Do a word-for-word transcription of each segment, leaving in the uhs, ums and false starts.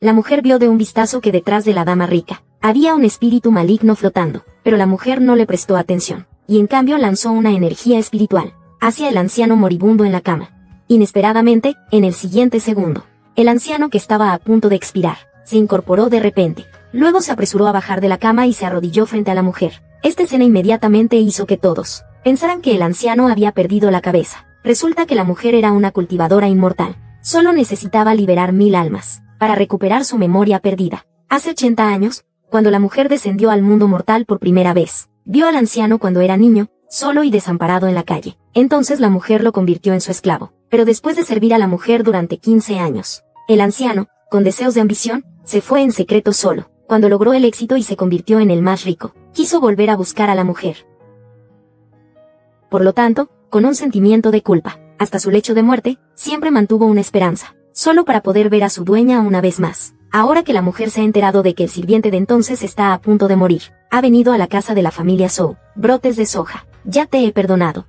La mujer vio de un vistazo que detrás de la dama rica había un espíritu maligno flotando, pero la mujer no le prestó atención, y en cambio lanzó una energía espiritual hacia el anciano moribundo en la cama. Inesperadamente, en el siguiente segundo, el anciano que estaba a punto de expirar, se incorporó de repente. Luego se apresuró a bajar de la cama y se arrodilló frente a la mujer. Esta escena inmediatamente hizo que todos pensaran que el anciano había perdido la cabeza. Resulta que la mujer era una cultivadora inmortal. Solo necesitaba liberar mil almas para recuperar su memoria perdida. Hace ochenta años, cuando la mujer descendió al mundo mortal por primera vez, vio al anciano cuando era niño, solo y desamparado en la calle. Entonces la mujer lo convirtió en su esclavo. Pero después de servir a la mujer durante quince años, el anciano, con deseos de ambición, se fue en secreto solo. Cuando logró el éxito y se convirtió en el más rico, quiso volver a buscar a la mujer. Por lo tanto, con un sentimiento de culpa, hasta su lecho de muerte, siempre mantuvo una esperanza, solo para poder ver a su dueña una vez más. Ahora que la mujer se ha enterado de que el sirviente de entonces está a punto de morir, ha venido a la casa de la familia Zhou. Brotes de soja, ya te he perdonado.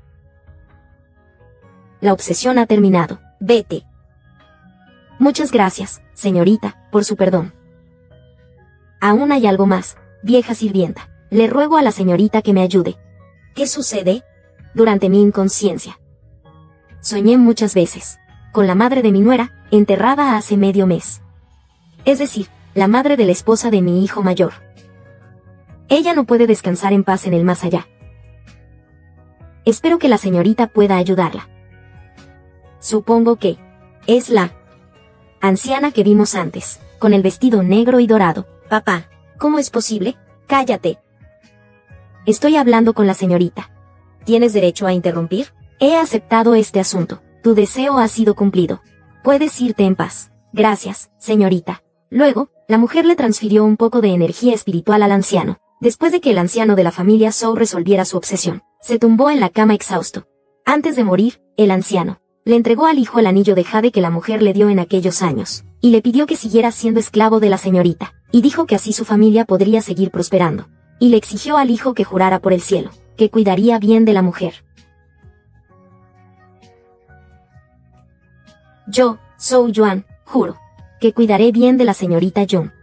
La obsesión ha terminado, vete. Muchas gracias, señorita, por su perdón. Aún hay algo más, vieja sirvienta. Le ruego a la señorita que me ayude. ¿Qué sucede? Durante mi inconsciencia, soñé muchas veces con la madre de mi nuera, enterrada hace medio mes. Es decir, la madre de la esposa de mi hijo mayor. Ella no puede descansar en paz en el más allá. Espero que la señorita pueda ayudarla. Supongo que es la anciana que vimos antes, con el vestido negro y dorado. Papá, ¿cómo es posible? Cállate. Estoy hablando con la señorita. ¿Tienes derecho a interrumpir? He aceptado este asunto. Tu deseo ha sido cumplido. Puedes irte en paz. Gracias, señorita. Luego, la mujer le transfirió un poco de energía espiritual al anciano. Después de que el anciano de la familia Zhou resolviera su obsesión, se tumbó en la cama exhausto. Antes de morir, el anciano le entregó al hijo el anillo de jade que la mujer le dio en aquellos años, y le pidió que siguiera siendo esclavo de la señorita, y dijo que así su familia podría seguir prosperando. Y le exigió al hijo que jurara por el cielo, que cuidaría bien de la mujer. Yo, Zhou Yuan, juro, que cuidaré bien de la señorita Yun.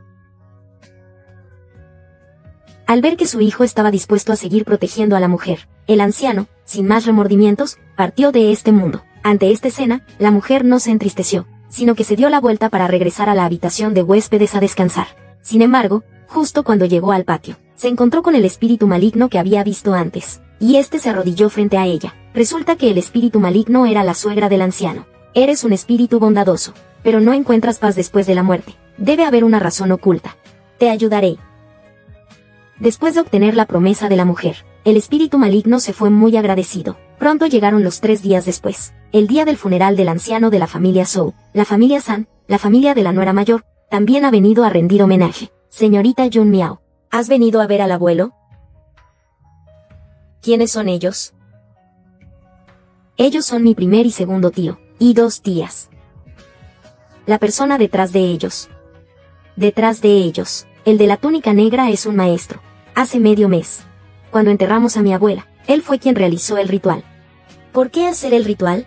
Al ver que su hijo estaba dispuesto a seguir protegiendo a la mujer, el anciano, sin más remordimientos, partió de este mundo. Ante esta escena, la mujer no se entristeció, sino que se dio la vuelta para regresar a la habitación de huéspedes a descansar. Sin embargo, justo cuando llegó al patio, se encontró con el espíritu maligno que había visto antes, y este se arrodilló frente a ella. Resulta que el espíritu maligno era la suegra del anciano. Eres un espíritu bondadoso, pero no encuentras paz después de la muerte. Debe haber una razón oculta. Te ayudaré. Después de obtener la promesa de la mujer, el espíritu maligno se fue muy agradecido. Pronto llegaron los tres días después, el día del funeral del anciano de la familia Zhou. La familia San, la familia de la nuera mayor, también ha venido a rendir homenaje. Señorita Yun Miao, ¿has venido a ver al abuelo? ¿Quiénes son ellos? Ellos son mi primer y segundo tío, y dos tías. La persona detrás de ellos. Detrás de ellos, el de la túnica negra es un maestro. Hace medio mes, cuando enterramos a mi abuela, él fue quien realizó el ritual. ¿Por qué hacer el ritual?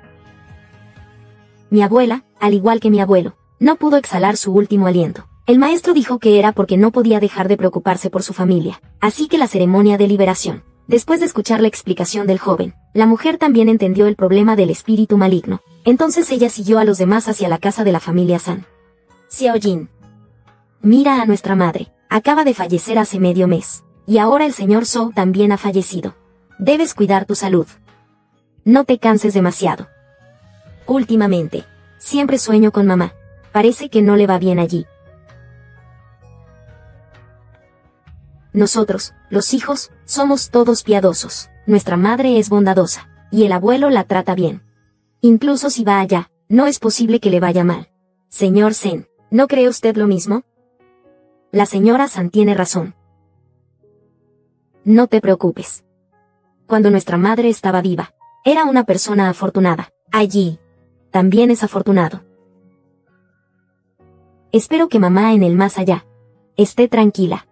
Mi abuela, al igual que mi abuelo, no pudo exhalar su último aliento. El maestro dijo que era porque no podía dejar de preocuparse por su familia. Así que la ceremonia de liberación. Después de escuchar la explicación del joven, la mujer también entendió el problema del espíritu maligno. Entonces ella siguió a los demás hacia la casa de la familia San. Xiao Jin. Mira a nuestra madre. Acaba de fallecer hace medio mes. Y ahora el señor Zhou también ha fallecido. Debes cuidar tu salud. No te canses demasiado. Últimamente, siempre sueño con mamá. Parece que no le va bien allí. Nosotros, los hijos, somos todos piadosos. Nuestra madre es bondadosa, y el abuelo la trata bien. Incluso si va allá, no es posible que le vaya mal. Señor Zen, ¿no cree usted lo mismo? La señora San tiene razón. No te preocupes. Cuando nuestra madre estaba viva, era una persona afortunada. Allí, también es afortunado. Espero que mamá en el más allá esté tranquila.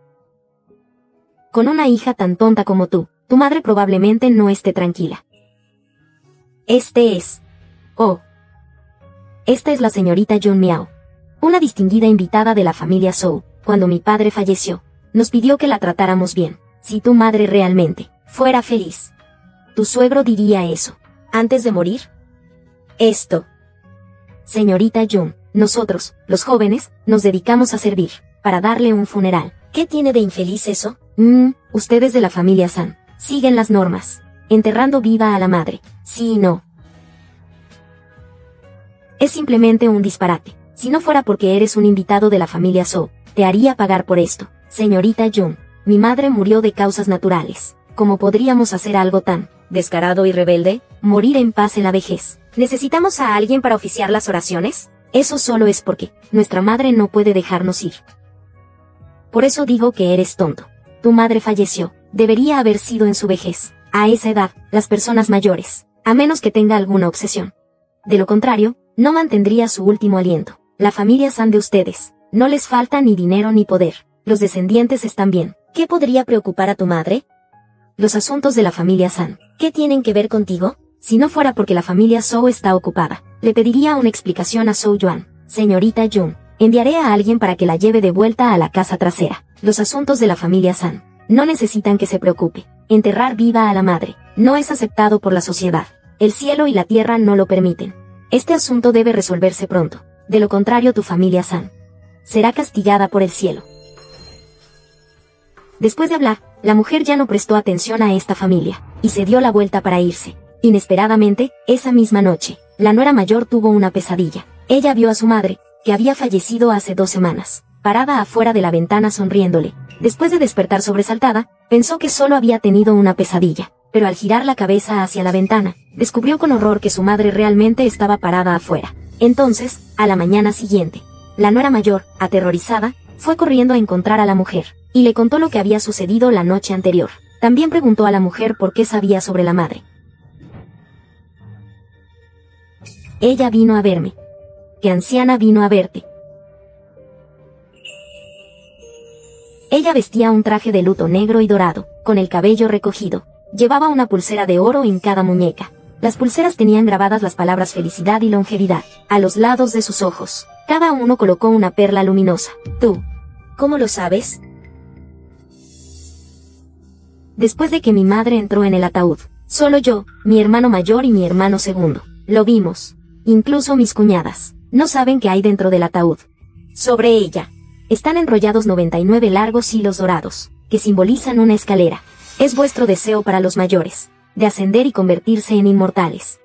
Con una hija tan tonta como tú, tu madre probablemente no esté tranquila. Este es... Oh. Esta es la señorita Yun Miao. una distinguida invitada de la familia Zhou, cuando mi padre falleció, nos pidió que la tratáramos bien. Si tu madre realmente fuera feliz, tu suegro diría eso antes de morir. Esto. Señorita Jun, nosotros, los jóvenes, nos dedicamos a servir, para darle un funeral. ¿Qué tiene de infeliz eso? Mmm, ustedes de la familia San, siguen las normas. Enterrando viva a la madre. Sí y no. Es simplemente un disparate. Si no fuera porque eres un invitado de la familia Zhou, te haría pagar por esto. Señorita Jun, mi madre murió de causas naturales. ¿Cómo podríamos hacer algo tan descarado y rebelde? Morir en paz en la vejez. ¿Necesitamos a alguien para oficiar las oraciones? Eso solo es porque nuestra madre no puede dejarnos ir. Por eso digo que eres tonto. Tu madre falleció. Debería haber sido en su vejez. A esa edad, las personas mayores, a menos que tenga alguna obsesión. De lo contrario, no mantendría su último aliento. La familia San de ustedes, no les falta ni dinero ni poder. Los descendientes están bien. ¿Qué podría preocupar a tu madre? Los asuntos de la familia San, ¿qué tienen que ver contigo? Si no fuera porque la familia Zhou está ocupada, le pediría una explicación a Zhou Yuan. Señorita Jun, enviaré a alguien para que la lleve de vuelta a la casa trasera. Los asuntos de la familia San no necesitan que se preocupe. Enterrar viva a la madre no es aceptado por la sociedad. El cielo y la tierra no lo permiten. Este asunto debe resolverse pronto. De lo contrario, tu familia San será castigada por el cielo. Después de hablar, la mujer ya no prestó atención a esta familia, y se dio la vuelta para irse. Inesperadamente, esa misma noche, la nuera mayor tuvo una pesadilla. Ella vio a su madre, que había fallecido hace dos semanas, parada afuera de la ventana sonriéndole. Después de despertar sobresaltada, pensó que solo había tenido una pesadilla, pero al girar la cabeza hacia la ventana, descubrió con horror que su madre realmente estaba parada afuera. Entonces, a la mañana siguiente, la nuera mayor, aterrorizada, fue corriendo a encontrar a la mujer, y le contó lo que había sucedido la noche anterior. También preguntó a la mujer por qué sabía sobre la madre. Ella vino a verme. ¿Qué anciana vino a verte? Ella vestía un traje de luto negro y dorado, con el cabello recogido. Llevaba una pulsera de oro en cada muñeca. Las pulseras tenían grabadas las palabras felicidad y longevidad, a los lados de sus ojos. Cada uno colocó una perla luminosa. ¿Tú? ¿Cómo lo sabes? Después de que mi madre entró en el ataúd, solo yo, mi hermano mayor y mi hermano segundo, lo vimos. Incluso mis cuñadas no saben qué hay dentro del ataúd. Sobre ella están enrollados noventa y nueve largos hilos dorados, que simbolizan una escalera. Es vuestro deseo para los mayores, de ascender y convertirse en inmortales.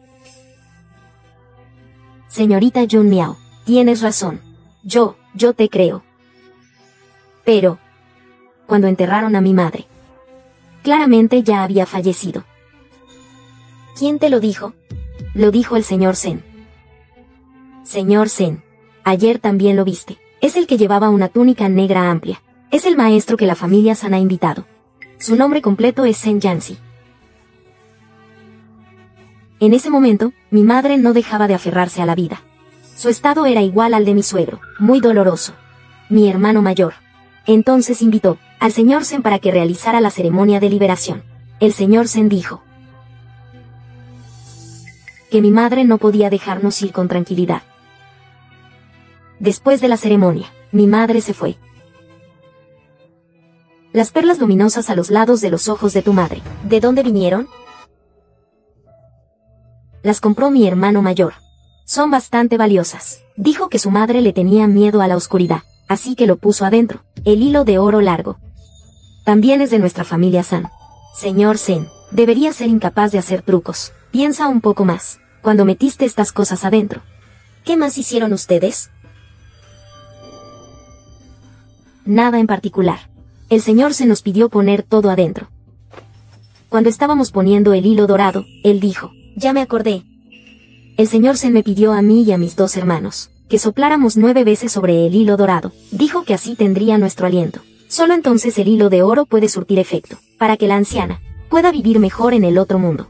Señorita Jun Miao, tienes razón. Yo, yo te creo. Pero, cuando enterraron a mi madre, claramente ya había fallecido. ¿Quién te lo dijo? Lo dijo el señor Zen. Señor Zen, ayer también lo viste. Es el que llevaba una túnica negra amplia. Es el maestro que la familia San ha invitado. Su nombre completo es Zen Yanxi. En ese momento, mi madre no dejaba de aferrarse a la vida. Su estado era igual al de mi suegro, muy doloroso. Mi hermano mayor. Entonces invitó al señor Zen para que realizara la ceremonia de liberación. El señor Zen dijo que mi madre no podía dejarnos ir con tranquilidad. Después de la ceremonia, mi madre se fue. Las perlas luminosas a los lados de los ojos de tu madre, ¿de dónde vinieron? Las compró mi hermano mayor. Son bastante valiosas. Dijo que su madre le tenía miedo a la oscuridad, así que lo puso adentro. El hilo de oro largo también es de nuestra familia San. Señor Zen, debería ser incapaz de hacer trucos. Piensa un poco más. Cuando metiste estas cosas adentro, ¿qué más hicieron ustedes? Nada en particular. El señor se nos pidió poner todo adentro. Cuando estábamos poniendo el hilo dorado, él dijo, ya me acordé. El señor se me pidió a mí y a mis dos hermanos que sopláramos nueve veces sobre el hilo dorado. Dijo que así tendría nuestro aliento. Solo entonces el hilo de oro puede surtir efecto, para que la anciana pueda vivir mejor en el otro mundo.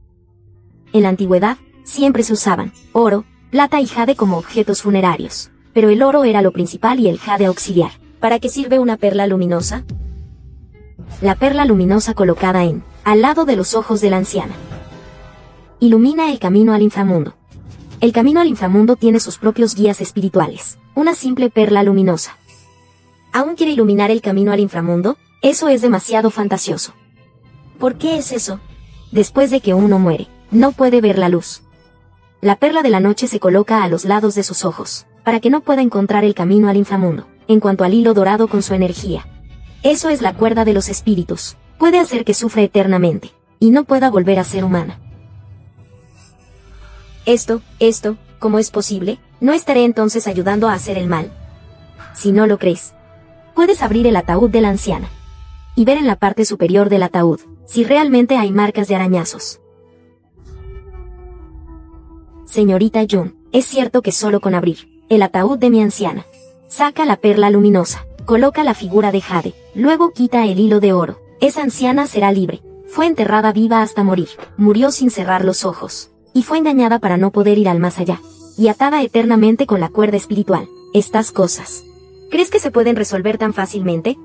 En la antigüedad, siempre se usaban oro, plata y jade como objetos funerarios. pero el oro era lo principal y el jade auxiliar. ¿Para qué sirve una perla luminosa? La perla luminosa colocada en, al lado de los ojos de la anciana, ilumina el camino al inframundo. El camino al inframundo tiene sus propios guías espirituales, una simple perla luminosa. ¿Aún quiere iluminar el camino al inframundo? Eso es demasiado fantasioso. ¿Por qué es eso? Después de que uno muere, no puede ver la luz. La perla de la noche se coloca a los lados de sus ojos, para que no pueda encontrar el camino al inframundo, en cuanto al hilo dorado con su energía. Eso es la cuerda de los espíritus, puede hacer que sufra eternamente, y no pueda volver a ser humana. Esto, esto, ¿cómo es posible? ¿No estaré entonces ayudando a hacer el mal? Si no lo crees, puedes abrir el ataúd de la anciana y ver en la parte superior del ataúd si realmente hay marcas de arañazos. Señorita June, es cierto que solo con abrir el ataúd de mi anciana, saca la perla luminosa, coloca la figura de jade, luego quita el hilo de oro, esa anciana será libre. Fue enterrada viva hasta morir, murió sin cerrar los ojos, y fue engañada para no poder ir al más allá, y atada eternamente con la cuerda espiritual. Estas cosas, ¿crees que se pueden resolver tan fácilmente?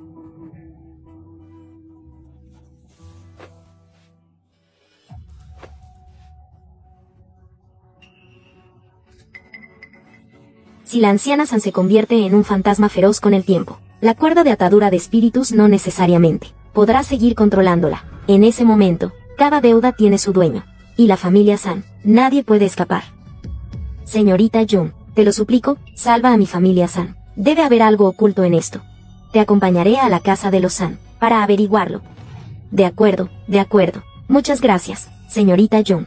Si la anciana San se convierte en un fantasma feroz con el tiempo, la cuerda de atadura de espíritus no necesariamente podrá seguir controlándola. En ese momento, cada deuda tiene su dueño, y la familia San, nadie puede escapar. Señorita June, te lo suplico, salva a mi familia San. Debe haber algo oculto en esto. Te acompañaré a la casa de los San, para averiguarlo. De acuerdo, de acuerdo. Muchas gracias, señorita June.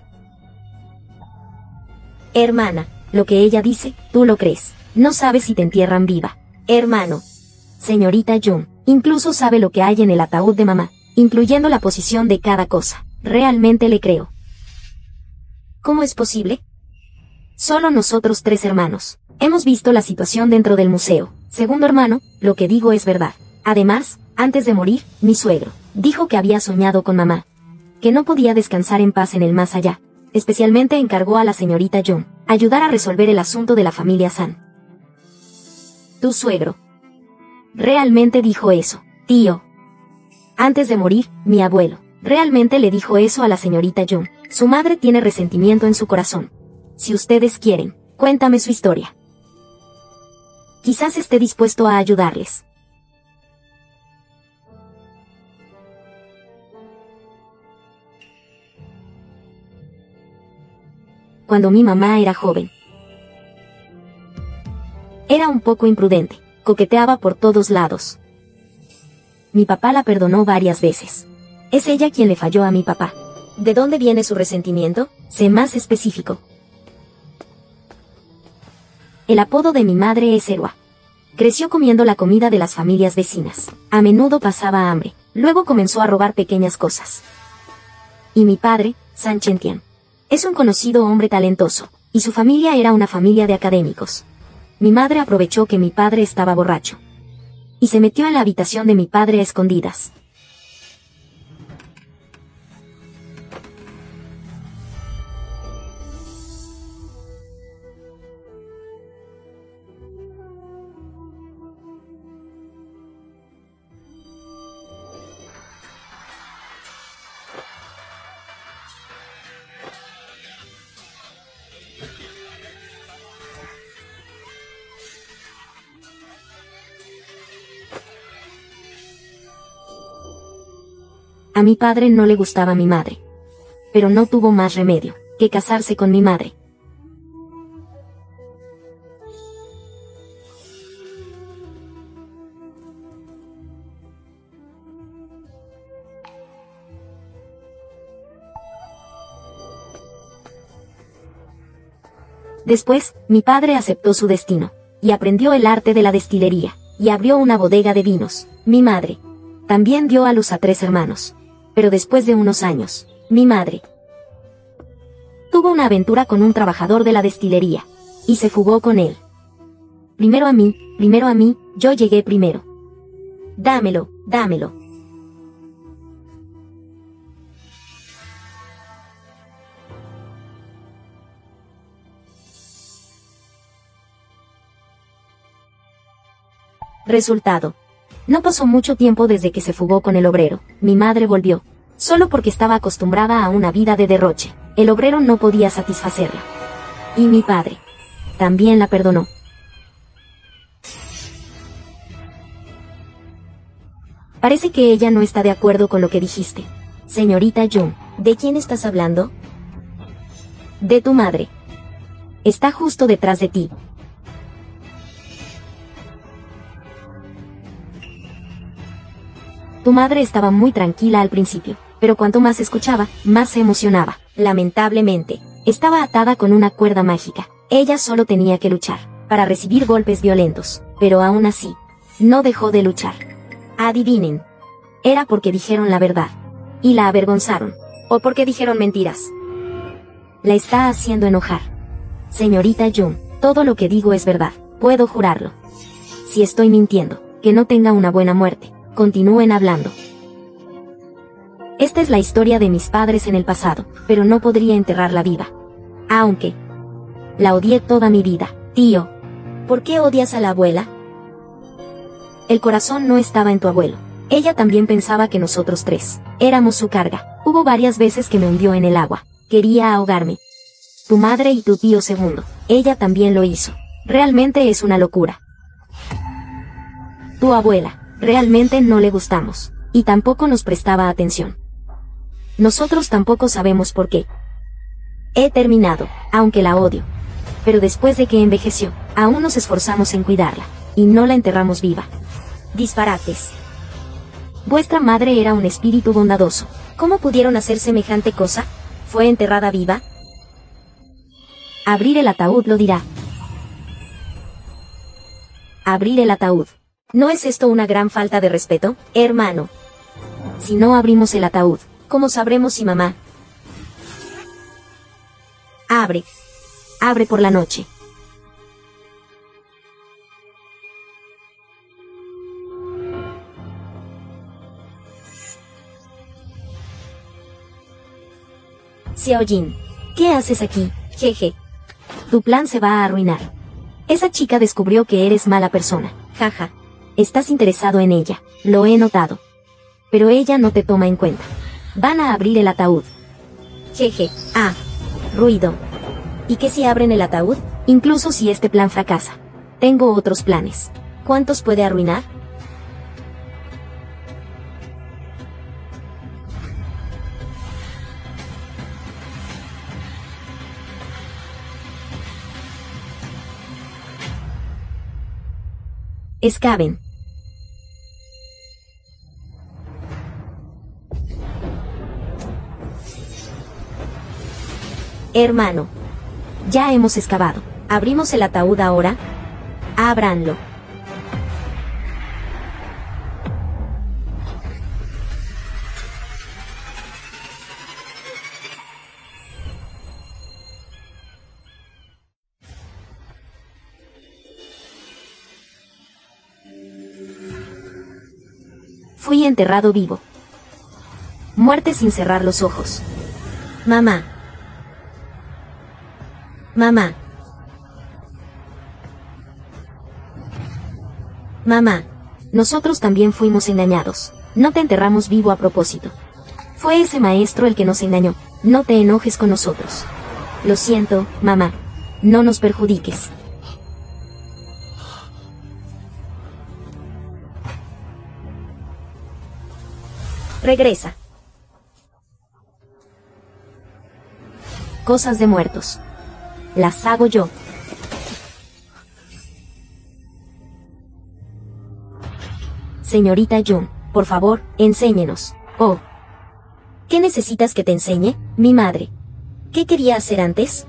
Hermana, lo que ella dice, tú lo crees. No sabes si te entierran viva. Hermano. Señorita June, incluso sabe lo que hay en el ataúd de mamá, incluyendo la posición de cada cosa. Realmente le creo. ¿Cómo es posible? Solo nosotros tres hermanos hemos visto la situación dentro del museo. Segundo hermano, lo que digo es verdad. Además, antes de morir, mi suegro dijo que había soñado con mamá, que no podía descansar en paz en el más allá. Especialmente encargó a la señorita June ayudar a resolver el asunto de la familia San. Tu suegro realmente dijo eso, tío. Antes de morir, mi abuelo realmente le dijo eso a la señorita June. Su madre tiene resentimiento en su corazón. Si ustedes quieren, cuéntame su historia. Quizás esté dispuesto a ayudarles. Cuando mi mamá era joven, era un poco imprudente, coqueteaba por todos lados. Mi papá la perdonó varias veces. Es ella quien le falló a mi papá. ¿De dónde viene su resentimiento? Sé más específico. El apodo de mi madre es Erwa. Creció comiendo la comida de las familias vecinas. A menudo pasaba hambre. Luego comenzó a robar pequeñas cosas. Y mi padre, San Chentian, es un conocido hombre talentoso, y su familia era una familia de académicos. Mi madre aprovechó que mi padre estaba borracho y se metió en la habitación de mi padre a escondidas. A mi padre no le gustaba mi madre, pero no tuvo más remedio que casarse con mi madre. Después, mi padre aceptó su destino, y aprendió el arte de la destilería, y abrió una bodega de vinos. Mi madre también dio a luz a tres hermanos. Pero después de unos años, mi madre tuvo una aventura con un trabajador de la destilería, y se fugó con él. Primero a mí, primero a mí, yo llegué primero. Dámelo, dámelo. Resultado. No pasó mucho tiempo desde que se fugó con el obrero. Mi madre volvió. Solo porque estaba acostumbrada a una vida de derroche. El obrero no podía satisfacerla. Y mi padre también la perdonó. Parece que ella no está de acuerdo con lo que dijiste. Señorita Jung, ¿de quién estás hablando? De tu madre. Está justo detrás de ti. Tu madre estaba muy tranquila al principio, pero cuanto más escuchaba, más se emocionaba. Lamentablemente, estaba atada con una cuerda mágica. Ella solo tenía que luchar, para recibir golpes violentos, pero aún así, no dejó de luchar. Adivinen. Era porque dijeron la verdad. Y la avergonzaron. O porque dijeron mentiras. La está haciendo enojar. Señorita Jung, todo lo que digo es verdad, puedo jurarlo. Si estoy mintiendo, que no tenga una buena muerte. Continúen hablando. Esta es la historia de mis padres en el pasado, pero no podría enterrarla viva. Aunque la odié toda mi vida. Tío, ¿por qué odias a la abuela? El corazón no estaba en tu abuelo. Ella también pensaba que nosotros tres éramos su carga. Hubo varias veces que me hundió en el agua. Quería ahogarme. Tu madre y tu tío segundo. Ella también lo hizo. Realmente es una locura. Tu abuela. Realmente no le gustamos. Y tampoco nos prestaba atención. Nosotros tampoco sabemos por qué. He terminado, aunque la odio. Pero después de que envejeció, aún nos esforzamos en cuidarla. Y no la enterramos viva. Disparates. Vuestra madre era un espíritu bondadoso. ¿Cómo pudieron hacer semejante cosa? ¿Fue enterrada viva? Abrir el ataúd lo dirá. Abrir el ataúd. ¿No es esto una gran falta de respeto, hermano? Si no abrimos el ataúd, ¿cómo sabremos si mamá? Abre. Abre por la noche. Xiaojin, ¿qué haces aquí? Jeje. Tu plan se va a arruinar. Esa chica descubrió que eres mala persona. Jaja. Estás interesado en ella, lo he notado. Pero ella no te toma en cuenta. Van a abrir el ataúd. Jeje. Ah. Ruido. ¿Y qué si abren el ataúd? Incluso si este plan fracasa. Tengo otros planes. ¿Cuántos puede arruinar? Excaven. Hermano. Ya hemos excavado. ¿Abrimos el ataúd ahora? Ábranlo. Fui enterrado vivo. Muerte sin cerrar los ojos. Mamá. Mamá. Mamá. Nosotros también fuimos engañados. No te enterramos vivo a propósito. Fue ese maestro el que nos engañó. No te enojes con nosotros. Lo siento, mamá. No nos perjudiques. Regresa. Cosas de muertos. Las hago yo. Señorita Jung, por favor, enséñenos. Oh. ¿Qué necesitas que te enseñe? Mi madre. ¿Qué quería hacer antes?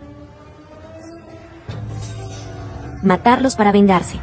Matarlos para vengarse.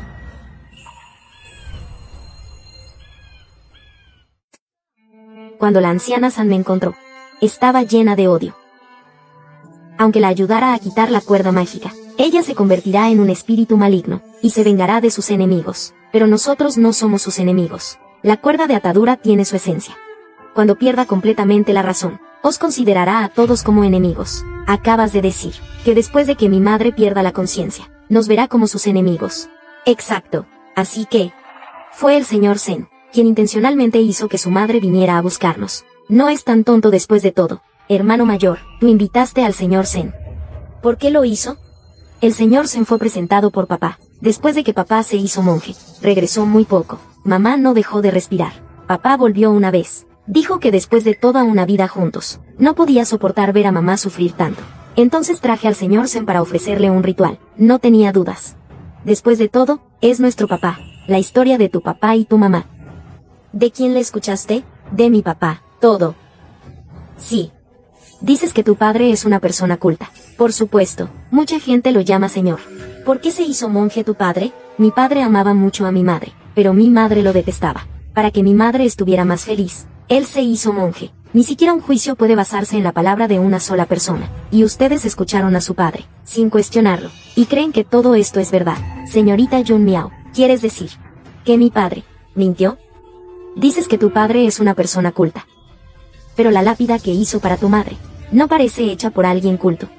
Cuando la anciana San me encontró, estaba llena de odio. Aunque la ayudara a quitar la cuerda mágica, ella se convertirá en un espíritu maligno, y se vengará de sus enemigos. Pero nosotros no somos sus enemigos. La cuerda de atadura tiene su esencia. Cuando pierda completamente la razón, os considerará a todos como enemigos. Acabas de decir, que después de que mi madre pierda la conciencia, nos verá como sus enemigos. Exacto. Así que, Fue el señor Zen, quien intencionalmente hizo que su madre viniera a buscarnos. No es tan tonto después de todo. Hermano mayor, tú invitaste al señor Zen. ¿Por qué lo hizo? El señor Zen fue presentado por papá. Después de que papá se hizo monje, regresó muy poco. Mamá no dejó de respirar. Papá volvió una vez. Dijo que después de toda una vida juntos, no podía soportar ver a mamá sufrir tanto. Entonces traje al señor Zen para ofrecerle un ritual. No tenía dudas. Después de todo, es nuestro papá. La historia de tu papá y tu mamá. ¿De quién le escuchaste? De mi papá. Todo. Sí. Dices que tu padre es una persona culta. Por supuesto, mucha gente lo llama señor. ¿Por qué se hizo monje tu padre? Mi padre amaba mucho a mi madre, pero mi madre lo detestaba. Para que mi madre estuviera más feliz, él se hizo monje. Ni siquiera un juicio puede basarse en la palabra de una sola persona. Y ustedes escucharon a su padre, sin cuestionarlo, y creen que todo esto es verdad. Señorita Jun Miao, ¿quieres decir que mi padre mintió? Dices que tu padre es una persona culta. Pero la lápida que hizo para tu madre no parece hecha por alguien culto.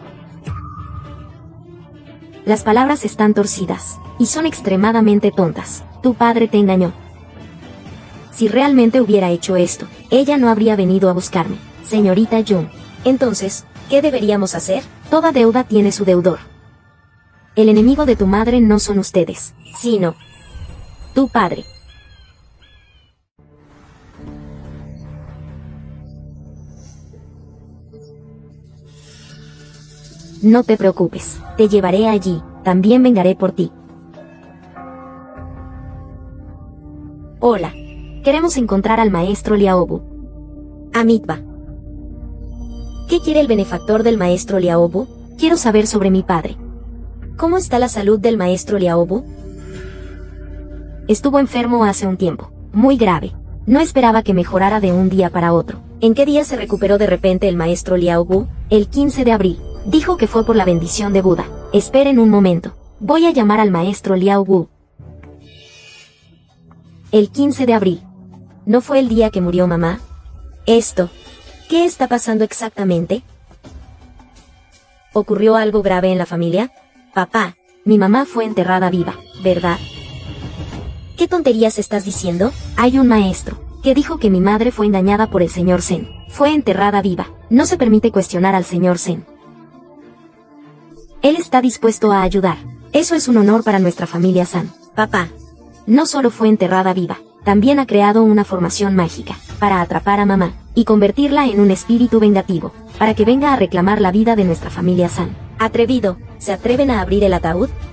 Las palabras están torcidas, y son extremadamente tontas. Tu padre te engañó. Si realmente hubiera hecho esto, ella no habría venido a buscarme, señorita Jun. Entonces, ¿qué deberíamos hacer? Toda deuda tiene su deudor. El enemigo de tu madre no son ustedes, sino tu padre. No te preocupes, te llevaré allí, también vengaré por ti. Hola. Queremos encontrar al maestro Liaobu. Amitabha. ¿Qué quiere el benefactor del maestro Liaobu? Quiero saber sobre mi padre. ¿Cómo está la salud del maestro Liaobu? Estuvo enfermo hace un tiempo, muy grave. No esperaba que mejorara de un día para otro. ¿En qué día se recuperó de repente el maestro Liaobu? El quince de abril. Dijo que fue por la bendición de Buda. Esperen un momento. Voy a llamar al maestro Liaobu. El quince de abril. ¿No fue el día que murió mamá? Esto. ¿Qué está pasando exactamente? ¿Ocurrió algo grave en la familia? Papá, mi mamá fue enterrada viva, ¿verdad? ¿Qué tonterías estás diciendo? Hay un maestro que dijo que mi madre fue engañada por el señor Zen. Fue enterrada viva. No se permite cuestionar al señor Zen. Él está dispuesto a ayudar. Eso es un honor para nuestra familia San. Papá, no solo fue enterrada viva, también ha creado una formación mágica, para atrapar a mamá, y convertirla en un espíritu vengativo, para que venga a reclamar la vida de nuestra familia San. Atrevido, ¿se atreven a abrir el ataúd?